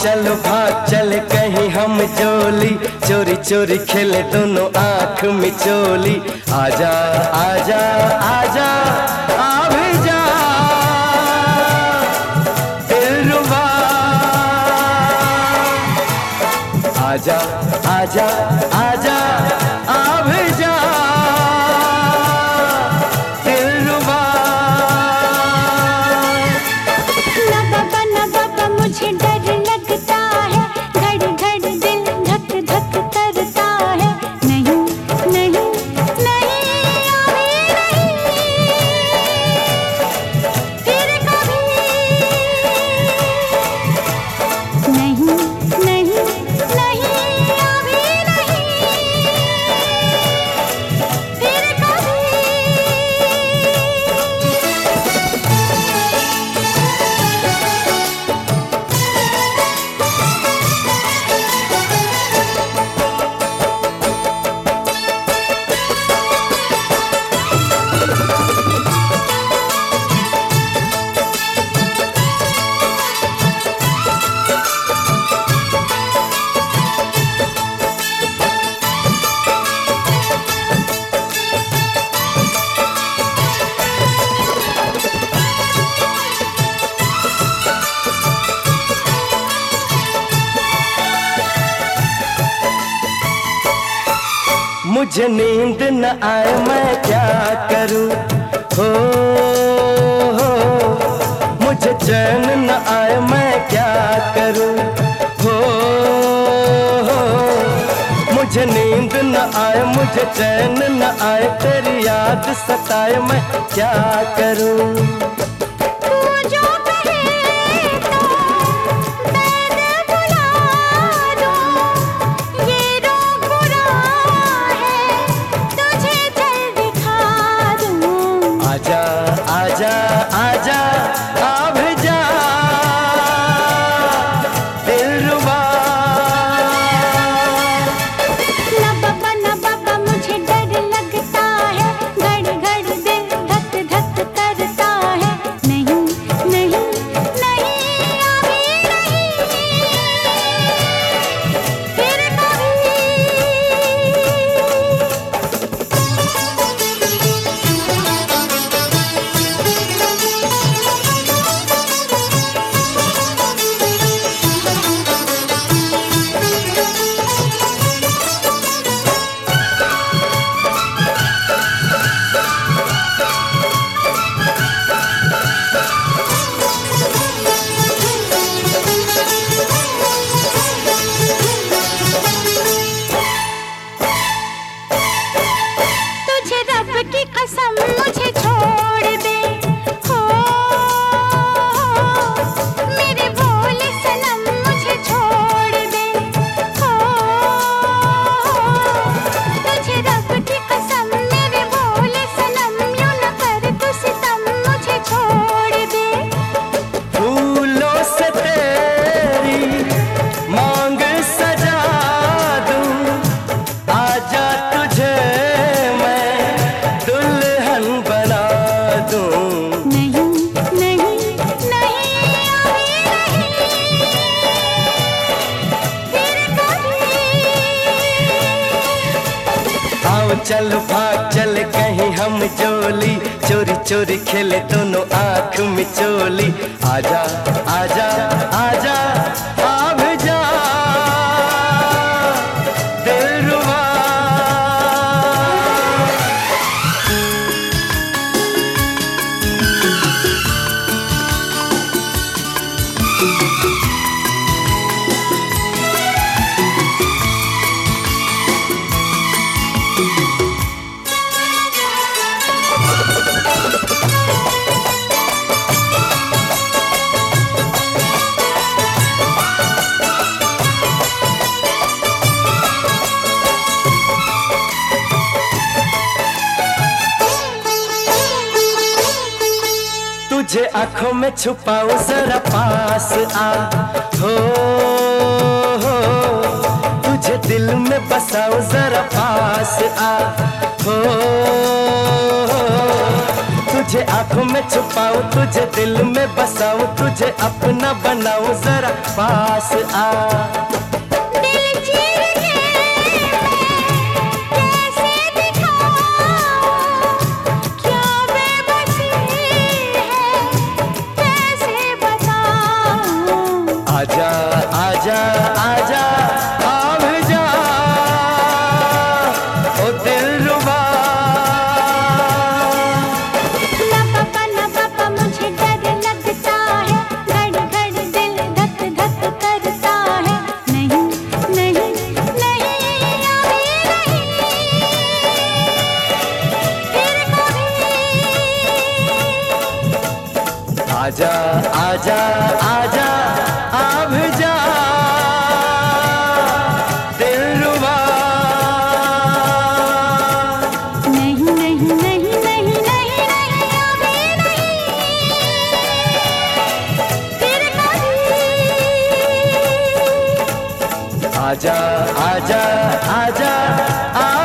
चलो भाग चले कहीं हम जोली, चोरी चोरी खेले दोनों आँख मिचोली। आजा आजा आजा आ भी जा दिलरुबा, आजा आजा आजा आ भी जा दिलरुबा। ना बाबा मुझे डर लगता है, घड़ घड़ दिल धक धक करता है। नहीं नहीं नहीं अभी नहीं, फिर कभी नहीं नहीं नहीं अभी नहीं, फिर कभी। मुझे नींद न आए मैं क्या करूं, हो मुझे चैन न आए मैं क्या करूं, हो मुझे नींद न आए मुझे चैन न आए, तेरी याद सताए मैं क्या करूं। आजा आजा आजा आ भी जा दिलरुबा। ना बाबा मुझे डर लगता है, घड़ घड़ दिल धक धक करता है। नहीं नहीं नहीं अभी नहीं, फिर कभी। तुझे रब की कसम मुझे छोड़ दे, हो मेरे भोले सनम मुझे छोड़ दे, हो तुझे रब की कसम मेरे भोले सनम, यूं न कर तू सितम मुझे छोड़ दे। फूलों से तेरी मांग सजा दूं, आजा तुझे मैं दुल्हन बना दूं। नहीं नहीं नहीं अभी नहीं, फिर कभी। आओ चलो भाग चले कहीं हम जोली, चोरी चोरी खेले दोनों आँख मिचोली। आजा आजा आजा आ भी जा दिलरुबा। तुझे आंखों में छुपाऊं जरा पास आ, हो तुझे दिल में बसाऊं जरा पास आ, हो तुझे आंखों में छुपाऊं, तुझे दिल में बसाऊं, तुझे अपना बनाऊं, जरा पास आ। दिल चीर के मैं कैसे दिखाऊं, क्या बेबसी है कैसे बताऊं। आजा आजा आजा आ भी जा ओ दिलरुबा। ना पापा मुझे डर लगता है, घड़ी घड़ी दिल धक धक करता है। नहीं नहीं नहीं अभी नहीं, फिर कभी। आजा आजा आजा आ भी जा दिलरुबा। नहीं नहीं नहीं नहीं नहीं नहीं अभी नहीं, फिर कभी। आजा आजा आजा आ